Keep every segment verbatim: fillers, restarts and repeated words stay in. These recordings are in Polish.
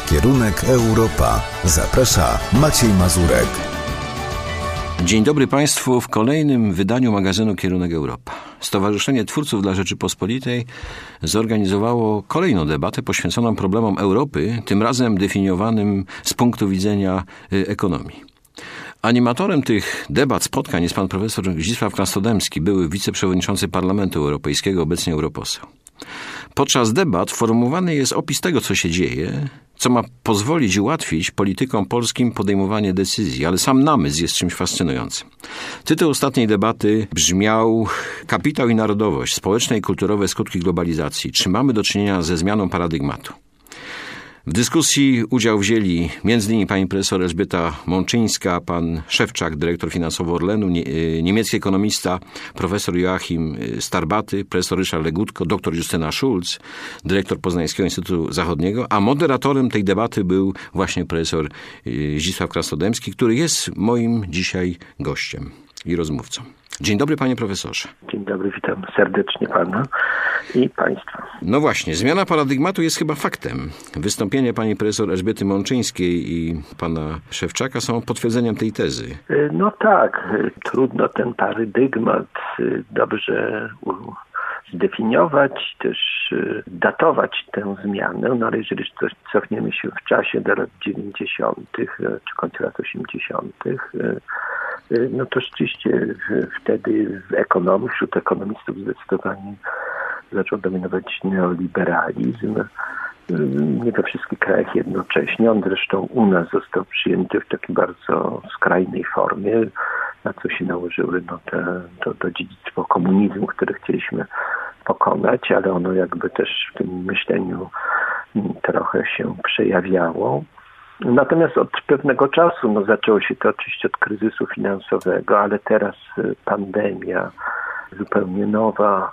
Kierunek Europa. Zaprasza Maciej Mazurek. Dzień dobry Państwu w kolejnym wydaniu magazynu Kierunek Europa. Stowarzyszenie Twórców dla Rzeczypospolitej zorganizowało kolejną debatę poświęconą problemom Europy, tym razem definiowanym z punktu widzenia ekonomii. Animatorem tych debat, spotkań jest pan profesor Zdzisław Krasnodębski, były wiceprzewodniczący Parlamentu Europejskiego, obecnie europoseł. Podczas debat formułowany jest opis tego, co się dzieje, co ma pozwolić ułatwić politykom polskim podejmowanie decyzji, ale sam namysł jest czymś fascynującym. Tytuł ostatniej debaty brzmiał Kapitał i narodowość, społeczne i kulturowe skutki globalizacji. Czy mamy do czynienia ze zmianą paradygmatu? W dyskusji udział wzięli między innymi pani profesor Elżbieta Mączyńska, pan Szewczak, dyrektor finansowy Orlenu, niemiecki ekonomista profesor Joachim Starbaty, profesor Ryszard Legutko, doktor Justyna Schulz, dyrektor Poznańskiego Instytutu Zachodniego, a moderatorem tej debaty był właśnie profesor Zdzisław Krasnodębski, który jest moim dzisiaj gościem i rozmówcą. Dzień dobry, panie profesorze. Dzień dobry, witam serdecznie pana i państwa. No właśnie, zmiana paradygmatu jest chyba faktem. Wystąpienie pani profesor Elżbiety Mączyńskiej i pana Szewczaka są potwierdzeniem tej tezy. No tak, trudno ten paradygmat dobrze zdefiniować, też datować tę zmianę, no ale jeżeli cofniemy się w czasie do lat dziewięćdziesiątych czy końca lat osiemdziesiątych, no to rzeczywiście wtedy w ekonomii, wśród ekonomistów zdecydowanie zaczął dominować neoliberalizm. Nie we wszystkich krajach jednocześnie. On zresztą u nas został przyjęty w takiej bardzo skrajnej formie, na co się nałożyły no, te, to, to dziedzictwo komunizmu, które chcieliśmy pokonać, ale ono jakby też w tym myśleniu trochę się przejawiało. Natomiast od pewnego czasu, no zaczęło się to oczywiście od kryzysu finansowego, ale teraz pandemia, zupełnie nowa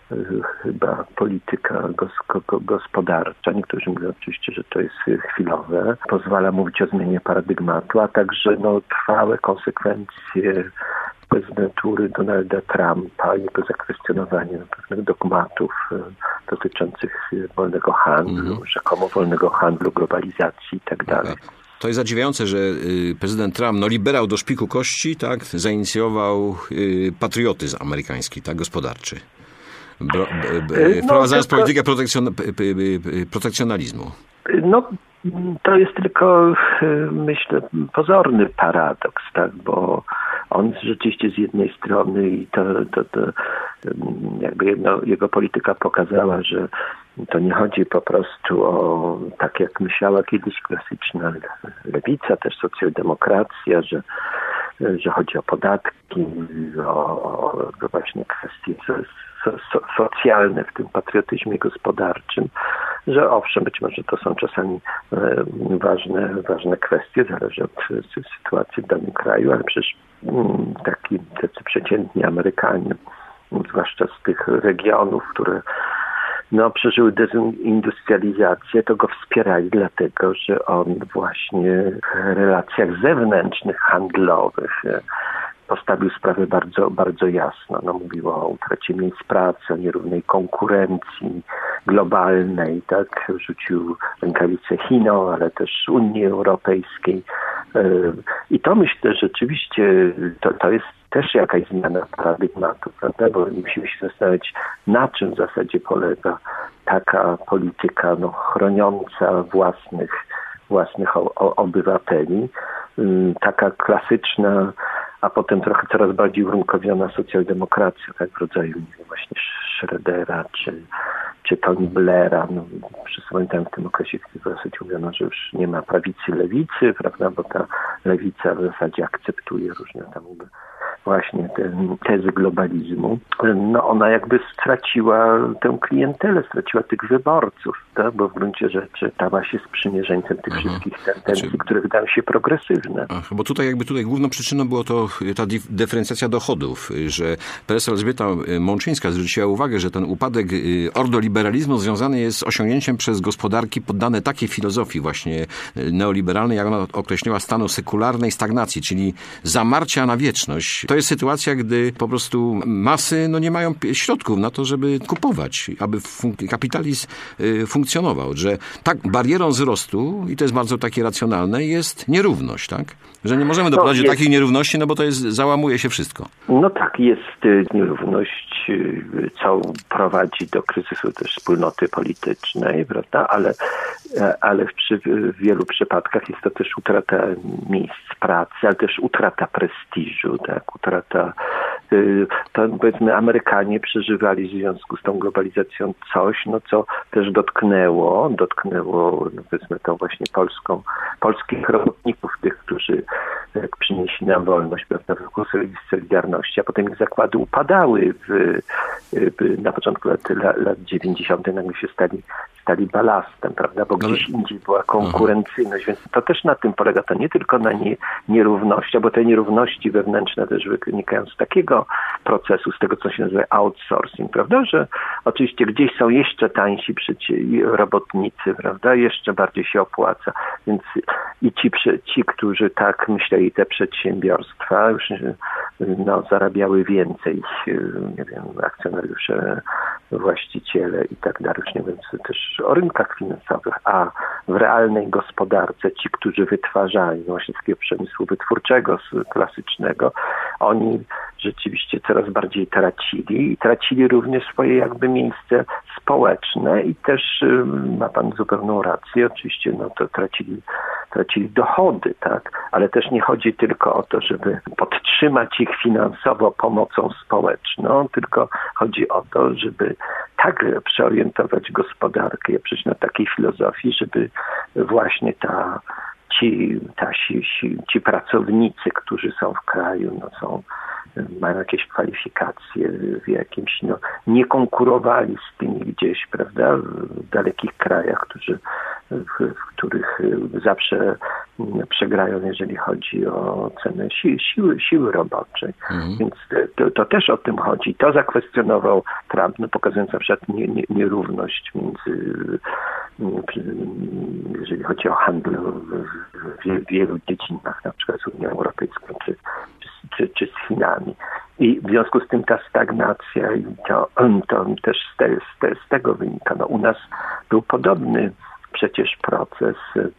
chyba polityka gospodarcza, niektórzy mówią oczywiście, że to jest chwilowe, pozwala mówić o zmianie paradygmatu, a także no, trwałe konsekwencje prezydentury Donalda Trumpa, jego zakwestionowanie pewnych dogmatów dotyczących wolnego handlu, mm. rzekomo wolnego handlu, globalizacji i tak dalej. To jest zadziwiające, że prezydent Trump, no liberał do szpiku kości, tak, zainicjował patriotyzm amerykański, tak, gospodarczy. Bro, b, b, wprowadzając no, tylko, politykę protekcjon, protekcjonalizmu. No, to jest tylko, myślę, pozorny paradoks, tak, bo on rzeczywiście z jednej strony i to, to, to jakby jedno, jego polityka pokazała, że to nie chodzi po prostu o, tak jak myślała kiedyś klasyczna lewica, też socjaldemokracja, że, że chodzi o podatki, o, o właśnie kwestie so, so, socjalne w tym patriotyzmie gospodarczym, że owszem, być może to są czasami e, ważne, ważne kwestie, zależy od sytuacji w danym kraju, ale przecież m, taki tacy przeciętni Amerykanie, zwłaszcza z tych regionów, które no, przeżyły dezindustrializację, to go wspierali dlatego, że on właśnie w relacjach zewnętrznych, handlowych postawił sprawę bardzo, bardzo jasno. No, mówił o utracie miejsc pracy, o nierównej konkurencji globalnej, tak? Rzucił rękawice Chinom, ale też Unii Europejskiej. I to myślę, że rzeczywiście to, to jest też jakaś zmiana paradygmatu, prawda? Bo musimy się zastanawiać, na czym w zasadzie polega taka polityka no, chroniąca własnych, własnych o, o, obywateli, taka klasyczna, a potem trochę coraz bardziej urynkowiona socjaldemokracja, tak, w rodzaju nie wiem, właśnie Schrödera czy, czy Tony Blaira. No, wszyscy pamiętam w tym okresie, kiedy w zasadzie mówiono, że już nie ma prawicy, lewicy, prawda, bo ta lewica w zasadzie akceptuje różne tam właśnie te tezy globalizmu. No ona jakby straciła tę klientelę, straciła tych wyborców, tak? Bo w gruncie rzeczy stała się sprzymierzeńcem tych Aha. wszystkich tendencji, znaczy, które wydają się progresywne. Ach, bo tutaj jakby tutaj główną przyczyną było to ta dyferencjacja dochodów, że profesor Elżbieta Mączyńska zwróciła uwagę, że ten upadek ordoliberalizmu związany jest z osiągnięciem przez gospodarki poddane takiej filozofii właśnie neoliberalnej, jak ona określiła, stanu sekularnej stagnacji, czyli zamarcia na wieczność to jest sytuacja, gdy po prostu masy no, nie mają środków na to, żeby kupować, aby fun- kapitalizm y, funkcjonował. Że tak barierą wzrostu, i to jest bardzo takie racjonalne, jest nierówność, tak? Że nie możemy doprowadzić do takich nierówności, no bo to jest, załamuje się wszystko. No tak, jest y, nierówność, y, co prowadzi do kryzysu też wspólnoty politycznej, prawda? Ale, ale w, przy, w wielu przypadkach jest to też utrata miejsc pracy, ale też utrata prestiżu, tak? Utrata, y, to powiedzmy Amerykanie przeżywali w związku z tą globalizacją coś, no co też dotknęło, dotknęło, no powiedzmy tą właśnie polską, polskich robotników, tych, którzy jak przynieśli nam wolność, prawda, w ruchu Solidarności, a potem ich zakłady upadały w, w, na początku lat, lat dziewięćdziesiątych nagle się stali, stali balastem, prawda, bo gdzieś no, indziej była konkurencyjność, więc to też na tym polega, to nie tylko na nie, nierównościach, bo te nierówności wewnętrzne też wynikają z takiego procesu, z tego, co się nazywa outsourcing, prawda, że oczywiście gdzieś są jeszcze tańsi robotnicy, prawda, jeszcze bardziej się opłaca, więc i ci, ci którzy tak myśleli, te przedsiębiorstwa już no, zarabiały więcej, nie wiem, akcjonariusze, właściciele i tak dalej, już nie wiem, też o rynkach finansowych, a w realnej gospodarce ci, którzy wytwarzają właśnie takiego przemysłu wytwórczego, klasycznego, oni rzeczywiście coraz bardziej tracili i tracili również swoje jakby miejsce społeczne i też ma pan zupełną rację, oczywiście no to tracili, tracili dochody, tak, ale też nie chodzi tylko o to, żeby podtrzymać ich finansowo pomocą społeczną, tylko chodzi o to, żeby tak przeorientować gospodarkę, przejść na takiej filozofii, żeby właśnie ta ci, ta, ci, ci pracownicy, którzy są w kraju, no są, mają jakieś kwalifikacje w jakimś, no, nie konkurowali z tymi gdzieś, prawda, w dalekich krajach, którzy, w, w których zawsze przegrają, jeżeli chodzi o cenę si, siły, siły roboczej. Mhm. Więc to, to też o tym chodzi. To zakwestionował Trump, no, pokazując na przykład nie, nie, nierówność między, jeżeli chodzi o handel w, w wielu dziedzinach, na przykład z Unią Europejską czy, czy, czy z Chinami. I w związku z tym ta stagnacja i to, to też z, te, z, te, z tego wynika. No, u nas był podobny przecież proces.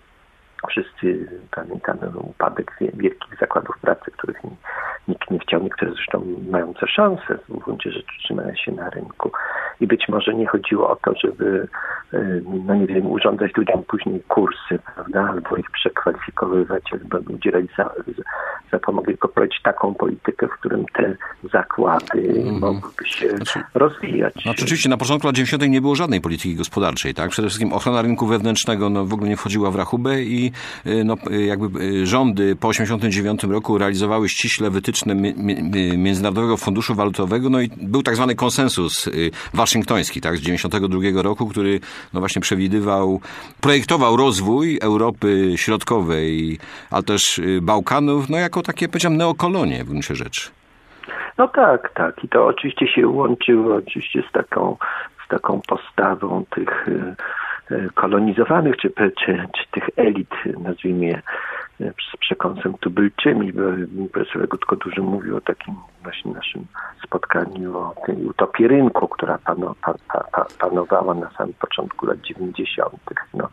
Wszyscy pamiętamy upadek wielkich zakładów pracy, których nikt nie chciał, niektóre zresztą mające szansę w gruncie rzeczy trzymania się na rynku. I być może nie chodziło o to, żeby, no nie wiem, urządzać ludziom później kursy, prawda, albo ich przekwalifikowywać, albo udzielać za, za pomogę, tylko prowadzić taką politykę, w którym te zakłady mm. mogłyby się znaczy, rozwijać. Znaczy, oczywiście na początku lat dziewięćdziesiątych nie było żadnej polityki gospodarczej, tak? Przede wszystkim ochrona rynku wewnętrznego no, w ogóle nie wchodziła w rachubę i no, jakby rządy po osiemdziesiątym dziewiątym roku realizowały ściśle wytyczne Międzynarodowego Funduszu Walutowego, no i był tak zwany konsensus waszyngtoński, tak, z dziewięćdziesiątego drugiego roku, który no właśnie przewidywał, projektował rozwój Europy Środkowej, ale też Bałkanów, no jako takie, powiedziałem, neokolonie w gruncie rzeczy. No tak, tak. I to oczywiście się łączyło oczywiście z taką, z taką postawą tych kolonizowanych, czy, czy, czy tych elit, nazwijmy je z przekąsem tubylczymi, bo profesor Legutko dużo mówił o takim właśnie naszym spotkaniu o tej utopii rynku, która pano, pa, pa, panowała na samym początku lat dziewięćdziesiątych. No,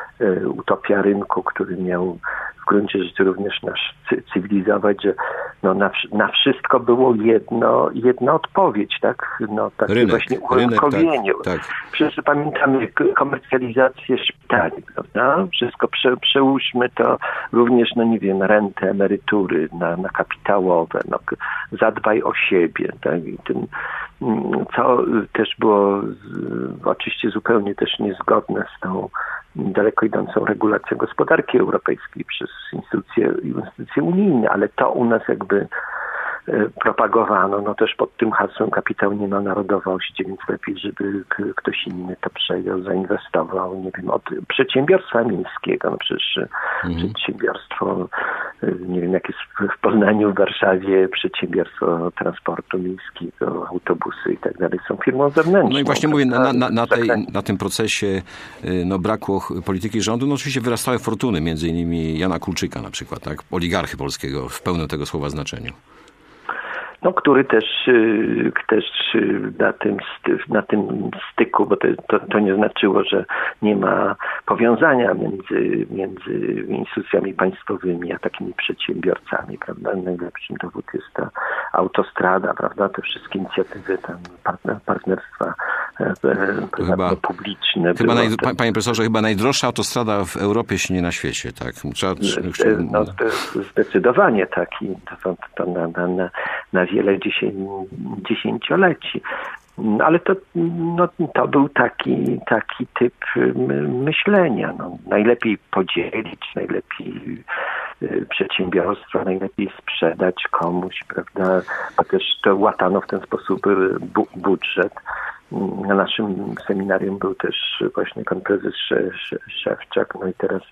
utopia rynku, który miał w gruncie rzeczy również nas cywilizować, że no na, na wszystko było jedno, jedna odpowiedź, tak? No, takie rynek, właśnie urynkowienie. Tak, tak. Wszyscy pamiętamy komercjalizację szpitali, prawda? Wszystko prze, przełóżmy to również, no nie wiem, rentę, emerytury na, na kapitałowe, no, zadbaj o siebie, tak? I tym, co też było z, oczywiście zupełnie też niezgodne z tą daleko idącą regulacją gospodarki europejskiej przez instytucje, instytucje unijne, ale to u nas jakby propagowano, no też pod tym hasłem kapitał nie ma narodowości, więc lepiej, żeby ktoś inny to przejął, zainwestował, nie wiem, od przedsiębiorstwa miejskiego, no przecież mhm. przedsiębiorstwo, nie wiem, jak jest w Poznaniu, w Warszawie, przedsiębiorstwo transportu miejskiego, autobusy i tak dalej, są firmą zewnętrzną. No i właśnie mówię, na, na, na, tej, na tym procesie no, brakło polityki rządu, no oczywiście wyrastały fortuny, między innymi Jana Kulczyka na przykład, tak, oligarchy polskiego w pełnym tego słowa znaczeniu. no, który też, też na tym, na tym styku, bo to, to, to nie znaczyło, że nie ma powiązania między, między instytucjami państwowymi a takimi przedsiębiorcami, prawda? Najlepszym dowód jest ta autostrada, prawda? Te wszystkie inicjatywy tam partner, partnerstwa chyba, publiczne. Chyba naj, panie profesorze, chyba najdroższa autostrada w Europie, jeśli nie na świecie, tak? Trzeba, no, zdecydowanie tak i to, to na, na, na, na wiele dziesięcioleci. No, ale to, no, to był taki, taki typ myślenia. No, najlepiej podzielić, najlepiej przedsiębiorstwa, najlepiej sprzedać komuś, prawda? A też to łatano w ten sposób bu- budżet. Na naszym seminarium był też właśnie pan prezes Szewczak, no i teraz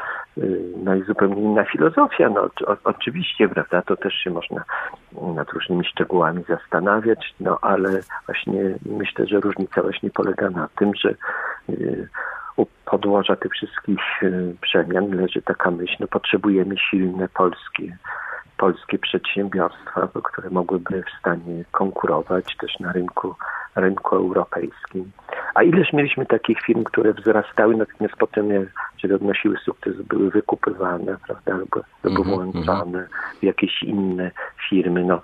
no i zupełnie inna filozofia. No o, oczywiście, prawda, to też się można nad różnymi szczegółami zastanawiać, no ale właśnie myślę, że różnica właśnie polega na tym, że y, u podłoża tych wszystkich y, przemian leży taka myśl, no potrzebujemy silne polskie polskie przedsiębiorstwa, które mogłyby w stanie konkurować też na rynku, rynku europejskim. A ileż mieliśmy takich firm, które wzrastały, natomiast potem, jeżeli odnosiły sukces, były wykupywane, prawda, albo, albo mm-hmm. włączane w jakieś inne firmy. No,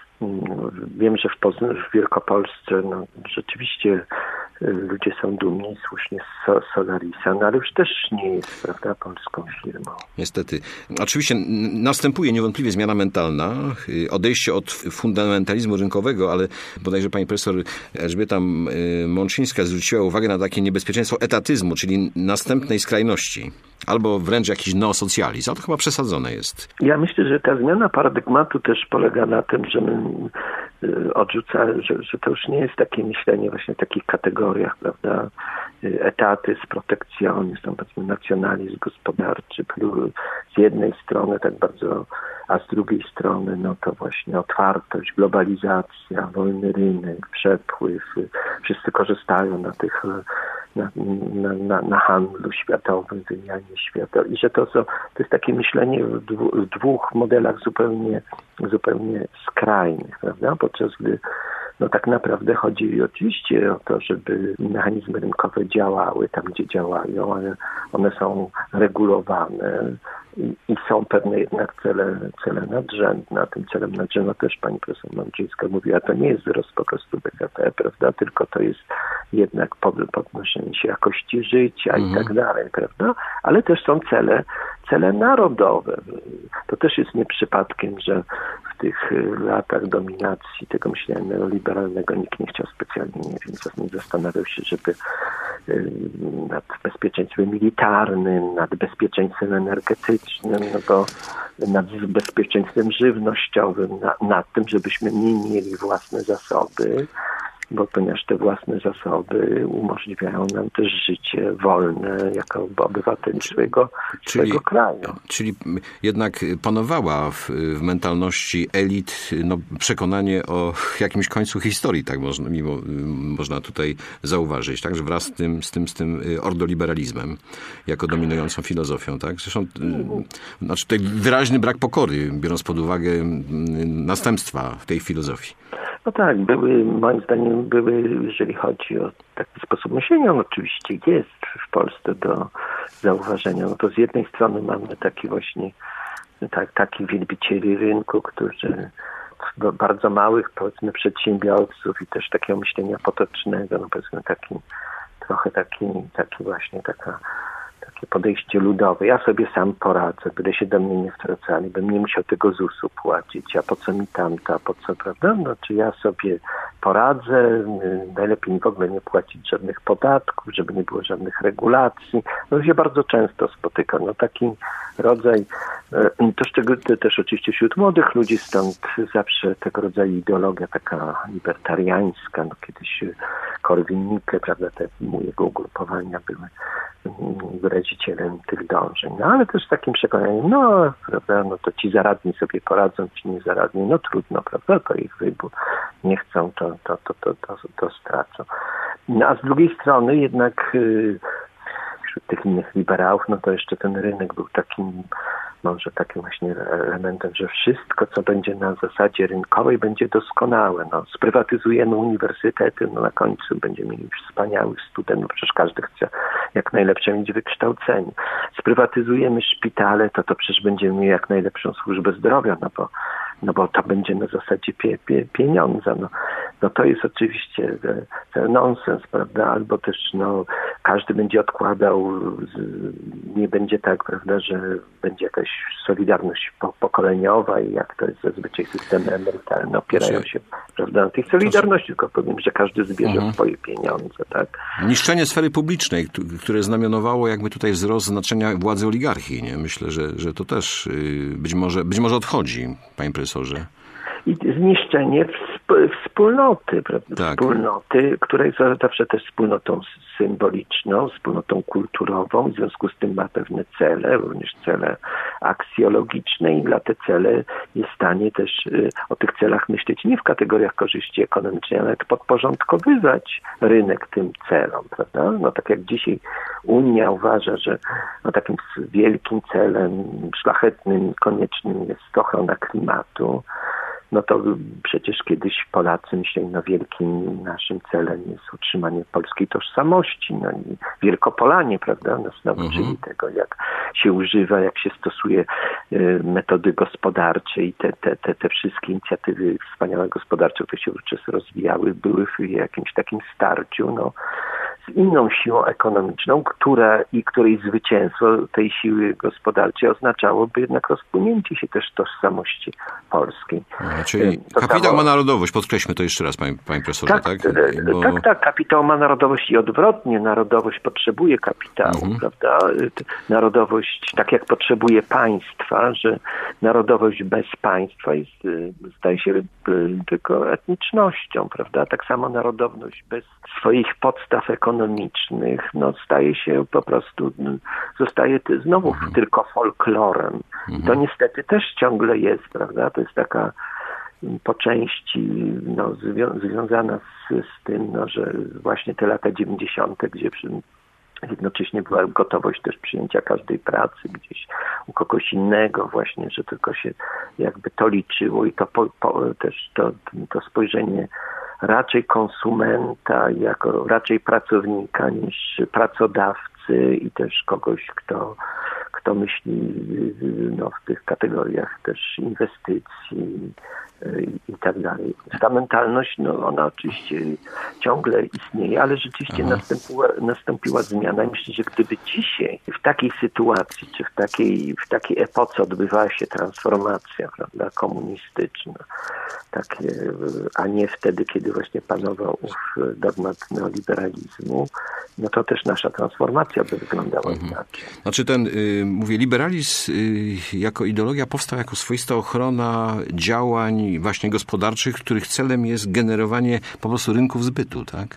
wiem, że w, Poz- w Wielkopolsce no, rzeczywiście ludzie są dumni słusznie z Solarisa, no ale już też nie jest, prawda, polską firmą. Niestety. Oczywiście następuje niewątpliwie zmiana mentalna, odejście od fundamentalizmu rynkowego, ale bodajże pani profesor Elżbieta Mączyńska zwróciła uwagę na takie niebezpieczeństwo etatyzmu, czyli następnej skrajności, albo wręcz jakiś neosocjalizm, ale to chyba przesadzone jest. Ja myślę, że ta zmiana paradygmatu też polega na tym, że my odrzuca, że, że to już nie jest takie myślenie właśnie w takich kategoriach, prawda, etatyzm, protekcjonizm, powiedzmy nacjonalizm gospodarczy, z jednej strony tak bardzo, a z drugiej strony no to właśnie otwartość, globalizacja, wolny rynek, przepływ, wszyscy korzystają na tych Na, na, na, na handlu światowym, wymianie światowej. I że to, są, to jest takie myślenie w, dwu, w dwóch modelach zupełnie, zupełnie skrajnych, prawda? Podczas gdy no tak naprawdę chodzi oczywiście o to, żeby mechanizmy rynkowe działały tam, gdzie działają, ale one są regulowane i, i są pewne jednak cele, cele nadrzędne. A tym celem nadrzędnym też pani profesor Mączyńska mówiła, to nie jest wzrost po prostu B K P, prawda, tylko to jest jednak pod, podnoszenie się jakości życia mhm. i tak dalej, prawda, ale też są cele, cele narodowe. To też jest nie przypadkiem, że w tych latach dominacji tego myślenia neoliberalnego nikt nie chciał specjalnie, nie wiem, nie zastanawiał się, żeby nad bezpieczeństwem militarnym, nad bezpieczeństwem energetycznym, no to nad bezpieczeństwem żywnościowym, na, nad tym, żebyśmy nie mieli własne zasoby, bo ponieważ te własne zasoby umożliwiają nam też życie wolne jako obywateli swojego, czyli, swojego kraju. Czyli jednak panowała w, w mentalności elit no, przekonanie o jakimś końcu historii, tak można, mimo, można tutaj zauważyć, tak, że wraz z tym, z tym, z tym ordoliberalizmem jako dominującą filozofią, tak? Zresztą znaczy tutaj wyraźny brak pokory, biorąc pod uwagę następstwa tej filozofii. No tak, były, moim zdaniem były, jeżeli chodzi o taki sposób myślenia, on oczywiście jest w Polsce do zauważenia. No to z jednej strony mamy taki właśnie, tak, takich wielbicieli rynku, którzy bardzo małych, powiedzmy, przedsiębiorców i też takiego myślenia potocznego, no powiedzmy taki, trochę taki, taki właśnie taka takie podejście ludowe. Ja sobie sam poradzę, gdy się do mnie nie wtracali, bym nie musiał tego zusu płacić, a po co mi tamta, po co, prawda? No, czy ja sobie poradzę, najlepiej w ogóle nie płacić żadnych podatków, żeby nie było żadnych regulacji. No się bardzo często spotykam. No taki rodzaj, to szczególnie też oczywiście wśród młodych ludzi, stąd zawsze tego rodzaju ideologia taka libertariańska, no kiedyś Korwin-Mikke, prawda, te jego ugrupowania były wyrazicielem tych dążeń. No ale też z takim przekonaniem, no prawda, no to ci zaradni sobie poradzą, ci nie zaradni, no trudno, prawda, to ich wybór. Nie chcą, to, to, to, to, to, to stracą. No a z drugiej strony jednak yy, wśród tych innych liberałów, no to jeszcze ten rynek był takim może takim właśnie elementem, że wszystko, co będzie na zasadzie rynkowej, będzie doskonałe. No, sprywatyzujemy uniwersytety, no na końcu będziemy mieli wspaniałych studentów, przecież każdy chce jak najlepsze mieć wykształcenie. Sprywatyzujemy szpitale, to to przecież będziemy mieli jak najlepszą służbę zdrowia, no bo, no bo to będzie na zasadzie pie, pie, pieniądza. No, no to jest oczywiście nonsens, prawda? Albo też no, każdy będzie odkładał, nie będzie tak, prawda, że będzie jakaś solidarność pokoleniowa i jak to jest zazwyczaj systemy emerytalne opierają się, prawda, na tej solidarności, tylko powiem, że każdy zbierze mhm. swoje pieniądze, tak? Niszczenie sfery publicznej, które znamionowało jakby tutaj wzrost znaczenia władzy oligarchii, nie? Myślę, że, że to też być może, być może odchodzi, panie profesorze. I zniszczenie wspólnoty, prawda? Tak. Wspólnoty, która jest zawsze też wspólnotą symboliczną, wspólnotą kulturową, w związku z tym ma pewne cele, również cele aksjologiczne i dla te cele jest w stanie też y, o tych celach myśleć nie w kategoriach korzyści ekonomicznej, ale podporządkowywać rynek tym celom, prawda? No tak jak dzisiaj Unia uważa, że no, takim wielkim celem, szlachetnym, koniecznym jest ochrona klimatu, no to przecież kiedyś Polacy myśleli, no wielkim naszym celem jest utrzymanie polskiej tożsamości, no i Wielkopolanie, prawda, nas nauczyli mhm. tego, jak się używa, jak się stosuje y, metody gospodarcze i te, te, te, te wszystkie inicjatywy wspaniałe gospodarcze, które się wówczas rozwijały, były w jakimś takim starciu, no, z inną siłą ekonomiczną, która i której zwycięstwo tej siły gospodarczej oznaczałoby jednak rozpłynięcie się też tożsamości polskiej. A, czyli to kapitał samo... ma narodowość, podkreślmy to jeszcze raz, panie, panie profesorze, tak? Tak, Bo... tak, tak, kapitał ma narodowość i odwrotnie, narodowość potrzebuje kapitału, mhm. prawda? Narodowość, tak jak potrzebuje państwa, że narodowość bez państwa jest, staje się tylko etnicznością, prawda? Tak samo narodowość bez swoich podstaw ekonomicznych, no staje się po prostu, zostaje znowu mhm. tylko folklorem. Mhm. To niestety też ciągle jest, prawda? To jest taka po części no, zwią- związana z, z tym, no, że właśnie te lata dziewięćdziesiąte, gdzie przy, jednocześnie była gotowość też przyjęcia każdej pracy gdzieś u kogoś innego właśnie, że tylko się jakby to liczyło i to po, po, też to, to spojrzenie raczej konsumenta, jako raczej pracownika niż pracodawcy i też kogoś, kto, kto myśli no, w tych kategoriach też inwestycji i, i tak dalej. Ta mentalność, no ona oczywiście ciągle istnieje, ale rzeczywiście nastąpiła, nastąpiła zmiana. Myślę, że gdyby dzisiaj w takiej sytuacji, czy w takiej, w takiej epoce odbywała się transformacja, prawda, komunistyczna, takie, a nie wtedy, kiedy właśnie panował ów dogmat neoliberalizmu, no to też nasza transformacja by wyglądała mhm. inaczej. Znaczy ten, y, mówię, liberalizm y, jako ideologia powstał jako swoista ochrona działań właśnie gospodarczych, których celem jest generowanie po prostu rynków zbytu, tak?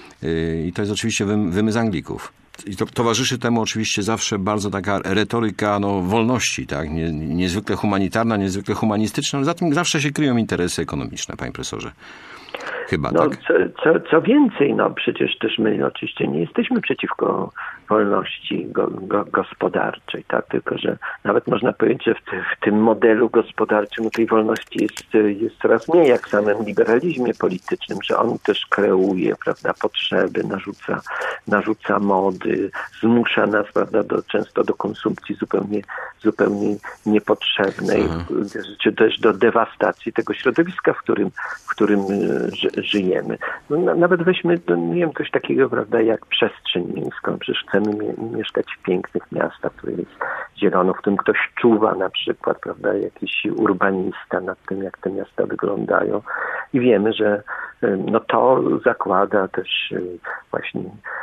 Y, I to jest oczywiście wym, wymysł Anglików. I to towarzyszy temu oczywiście zawsze bardzo taka retoryka no, wolności, tak? Nie, niezwykle humanitarna, niezwykle humanistyczna, ale za tym zawsze się kryją interesy ekonomiczne, panie profesorze. Chyba, no, tak? Co, co, co więcej, no przecież też my oczywiście nie jesteśmy przeciwko wolności go, go, gospodarczej, tak? Tylko że nawet można powiedzieć, że w, ty, w tym modelu gospodarczym no, tej wolności jest, jest coraz mniej, jak w samym liberalizmie politycznym, że on też kreuje, prawda, potrzeby, narzuca, narzuca mody, zmusza nas, prawda, do, często do konsumpcji zupełnie, zupełnie niepotrzebnej, mhm. czy też do dewastacji tego środowiska, w którym, w którym ży, żyjemy. No, nawet weźmy, no, nie wiem, coś takiego, prawda, jak przestrzeń miejską. Przecież chcemy mie- mieszkać w pięknych miastach, w których jest zielono, w którym ktoś czuwa na przykład, prawda, jakiś urbanista nad tym, jak te miasta wyglądają. I wiemy, że no, to zakłada też właśnie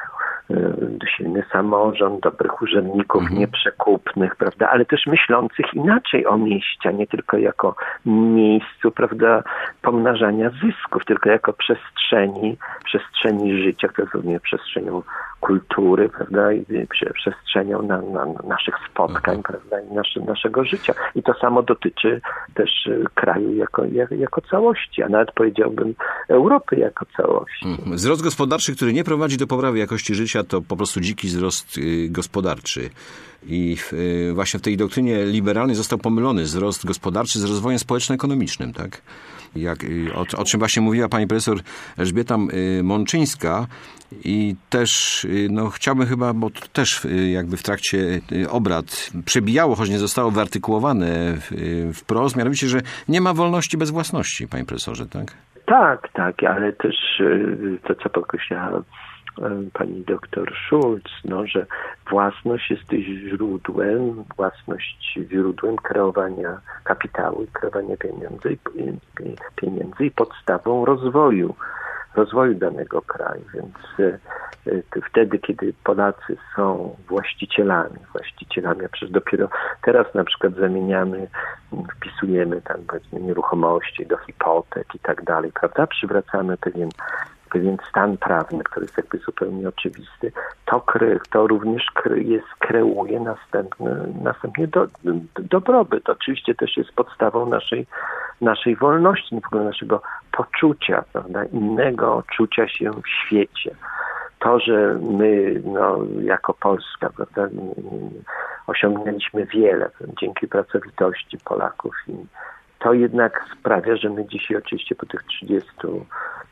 silny samorząd, dobrych urzędników, mhm. nieprzekupnych, prawda, ale też myślących inaczej o mieście, nie tylko jako miejscu, prawda, pomnażania zysków, tylko jako przestrzeni, przestrzeni życia, która jest również przestrzenią kultury, prawda, i przestrzenią na, na, na naszych spotkań, prawda, i nasze, naszego życia. I to samo dotyczy też kraju jako, jako całości, a nawet powiedziałbym Europy jako całości. Wzrost gospodarczy, który nie prowadzi do poprawy jakości życia, to po prostu dziki wzrost gospodarczy. I w, właśnie w tej doktrynie liberalnej został pomylony wzrost gospodarczy z rozwojem społeczno-ekonomicznym, tak? Jak, o, o czym właśnie mówiła pani profesor Elżbieta Mączyńska i też no, chciałbym chyba, bo to też jakby w trakcie obrad przebijało, choć nie zostało wyartykułowane wprost, mianowicie, że nie ma wolności bez własności, panie profesorze, tak? Tak, tak, ale też to, co podkreślała pani doktor Schulz, no, że własność jest źródłem, własność źródłem kreowania kapitału i kreowania pieniędzy, pieniędzy i podstawą rozwoju, rozwoju danego kraju. Więc wtedy, kiedy Polacy są właścicielami, właścicielami, a przecież dopiero teraz na przykład zamieniamy, wpisujemy tam powiedzmy nieruchomości do hipotek i tak dalej, prawda? Przywracamy pewien pewien stan prawny, który jest jakby zupełnie oczywisty, to, kre, to również kre, jest, kreuje następny, następnie do, do, dobrobyt. Oczywiście też jest podstawą naszej, naszej wolności, w ogóle naszego poczucia, prawda, innego czucia się w świecie. To, że my no, jako Polska, prawda, osiągnęliśmy wiele dzięki pracowitości Polaków i to jednak sprawia, że my dzisiaj oczywiście po tych trzydziestu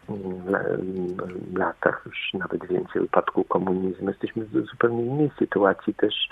latach, już nawet więcej upadku komunizmu, jesteśmy w zupełnie innej sytuacji też.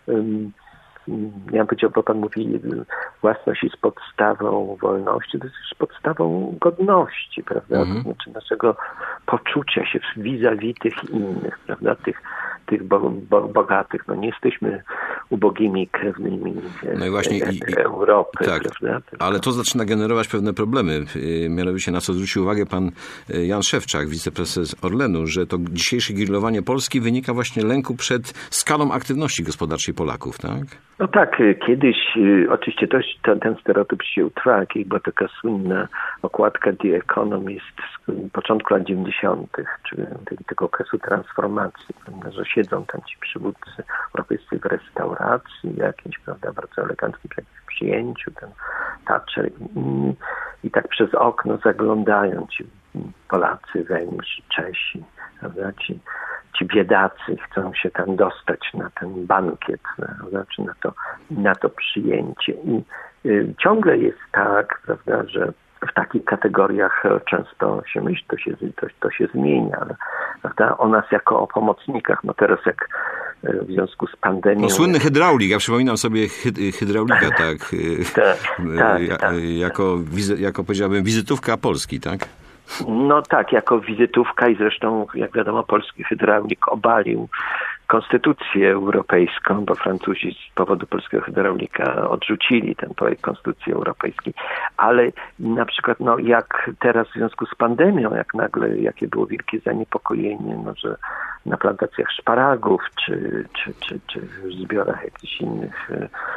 Ja bym powiedział, bo pan mówi, własność jest podstawą wolności, to jest też podstawą godności, prawda? Mm-hmm. To znaczy naszego poczucia się vis-a-vis tych innych, prawda? Tych, tych bo, bo, bogatych. No nie jesteśmy ubogimi krewnymi no i właśnie i, Europy, tak, prawda? Tylko... Ale to zaczyna generować pewne problemy. Mianowicie na co zwrócił uwagę pan Jan Szewczak, wiceprezes Orlenu, że to dzisiejsze grillowanie Polski wynika właśnie lęku przed skalą aktywności gospodarczej Polaków, tak? No tak, kiedyś oczywiście to, to, ten stereotyp się utrwał, była taka słynna okładka The Economist z początku lat dziewięćdziesiątych, czyli tego okresu transformacji, prawda, że siedzą tam ci przywódcy europejscy w restauracji jakimś, prawda, bardzo eleganckim przyjęciu, ten Thatcher i inni, i tak przez okno zaglądają ci Polacy, Węgrzy, Czesi, prawda, ci Ci biedacy chcą się tam dostać na ten bankiet, znaczy na to, na to przyjęcie. I y, ciągle jest tak, prawda, że w takich kategoriach często się myśli, to się, to, to się zmienia, ale prawda, o nas jako o pomocnikach, no teraz jak w związku z pandemią... No słynny hydraulik, ja przypominam sobie hyd- hydraulika, tak, tak, tak, ja, tak. Jako, wizy, jako powiedziałbym wizytówka Polski, tak? No tak, jako wizytówka i zresztą, jak wiadomo, polski hydraulik obalił konstytucję europejską, bo Francuzi z powodu polskiego hydraulika odrzucili ten projekt konstytucji europejskiej. Ale na przykład, no jak teraz w związku z pandemią, jak nagle, jakie było wielkie zaniepokojenie, no, że na plantacjach szparagów, czy, czy, czy, czy w zbiorach jakichś innych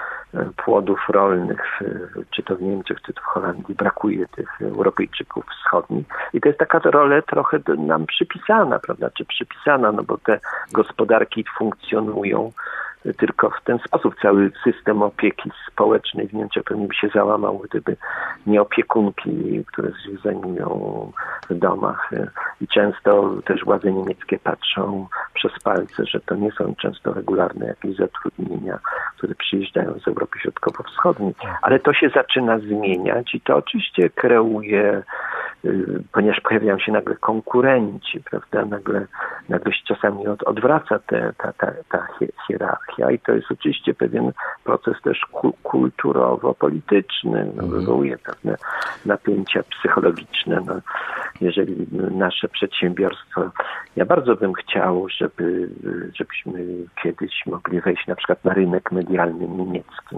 płodów rolnych, czy to w Niemczech, czy to w Holandii, brakuje tych Europejczyków wschodnich. I to jest taka rola trochę nam przypisana, prawda, czy przypisana, no bo te gospodarki funkcjonują tylko w ten sposób. Cały system opieki społecznej w Niemczech pewnie by się załamał, gdyby nie opiekunki, które się zajmują w domach. I często też władze niemieckie patrzą przez palce, że to nie są często regularne jakieś zatrudnienia, które przyjeżdżają z Europy Środkowo-Wschodniej. Ale to się zaczyna zmieniać i to oczywiście kreuje, ponieważ pojawiają się nagle konkurenci, prawda, nagle, nagle się czasami od, odwraca te, ta, ta, ta hierarchia i to jest oczywiście pewien proces też ku, kulturowo-polityczny, no, wywołuje pewne napięcia psychologiczne. No, jeżeli nasze przedsiębiorstwo, ja bardzo bym chciał, żeby, żebyśmy kiedyś mogli wejść na przykład na rynek medialny niemiecki,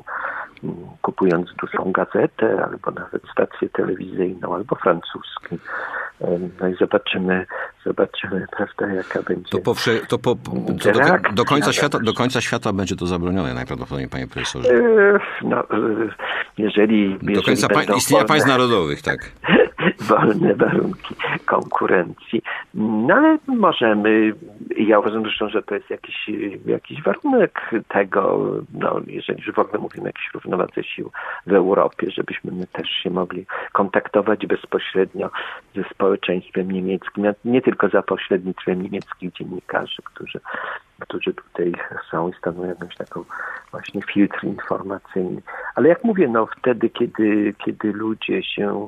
kupując dużą gazetę, albo nawet stację telewizyjną, albo francuską. No i zobaczymy, zobaczymy, prawda, jaka będzie. To, powsze, to, po, to do, do, końca świata, do końca świata będzie to zabronione najprawdopodobniej, panie profesorze. No, jeżeli... Do końca jeżeli pań, istnienia państw narodowych, tak. wolne warunki konkurencji. No ale możemy, ja uważam zresztą, że to jest jakiś, jakiś warunek tego, no jeżeli już w ogóle mówimy o jakiejś równowadze sił w Europie, żebyśmy my też się mogli kontaktować bezpośrednio ze społeczeństwem niemieckim, nie tylko za pośrednictwem niemieckich dziennikarzy, którzy, którzy tutaj są i stanowią jakąś taką właśnie filtr informacyjny. Ale jak mówię, no wtedy, kiedy, kiedy ludzie się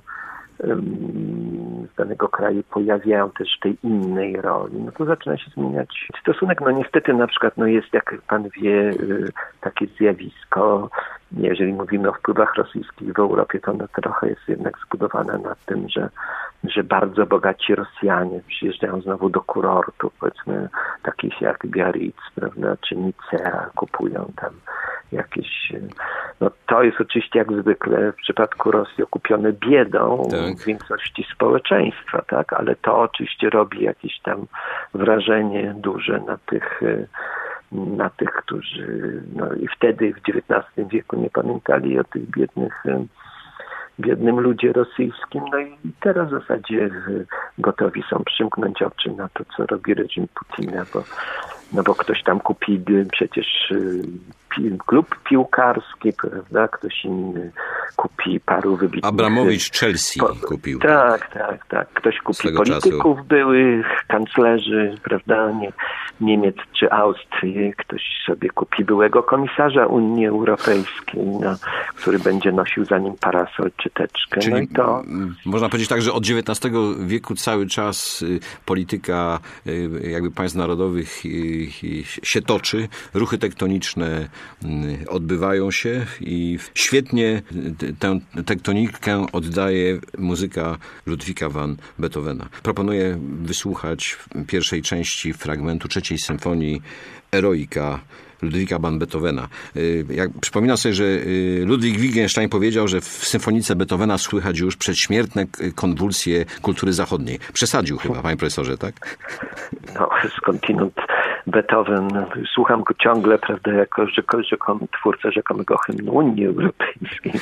z danego kraju pojawiają też w tej innej roli, no to zaczyna się zmieniać stosunek. No niestety na przykład no jest, jak pan wie, takie zjawisko, jeżeli mówimy o wpływach rosyjskich w Europie, to ono trochę jest jednak zbudowane na tym, że, że bardzo bogaci Rosjanie przyjeżdżają znowu do kurortów, powiedzmy takich jak Biarritz, prawda, czy Nicea, kupują tam jakieś... No to jest oczywiście jak zwykle w przypadku Rosji okupione biedą tak. w większości społeczeństwa, tak, ale to oczywiście robi jakieś tam wrażenie duże na tych na tych, którzy no i wtedy w dziewiętnastym wieku nie pamiętali o tych biednych biednym ludzie rosyjskim. No i teraz w zasadzie gotowi są przymknąć oczy na to, co robi reżim Putina, bo, no bo ktoś tam kupi przecież pi, klub piłkarski, prawda? Ktoś inny kupi paru wybitnych... Abramowicz Chelsea po, kupił. Tak, tak, tak. Ktoś kupi polityków czasu. byłych, kanclerzy, prawda? Nie, Niemiec czy Austrii. Ktoś sobie kupi byłego komisarza Unii Europejskiej, no, który będzie nosił za nim parasol czy teczkę. Czyli no i to... można powiedzieć tak, że od dziewiętnastego wieku cały czas polityka jakby państw narodowych się toczy, ruchy tektoniczne odbywają się i świetnie tę tektonikę oddaje muzyka Ludwika van Beethovena. Proponuję wysłuchać pierwszej części fragmentu trzeciej symfonii Eroika Ludwika van Beethovena. Jak przypominam sobie, że Ludwik Wittgenstein powiedział, że w symfonice Beethovena słychać już przedśmiertne konwulsje kultury zachodniej. Przesadził chyba, panie profesorze, tak? No, skądinąd Beethoven, słucham go ciągle, prawda, jako rzekomy twórca rzekomego hymnu Unii Europejskiej.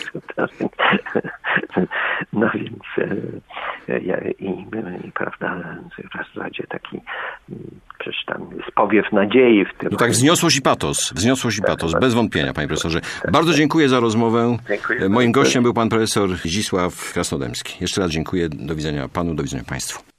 No więc ja, i, i prawda, w zasadzie taki przecież tam jest powiew nadziei w tym. No tak, wzniosłość i patos. Wzniosłość i patos, bez wątpienia, panie profesorze. Bardzo dziękuję za rozmowę. Dziękuję. Moim gościem był pan profesor Zdzisław Krasnodębski. Jeszcze raz dziękuję. Do widzenia panu, do widzenia państwu.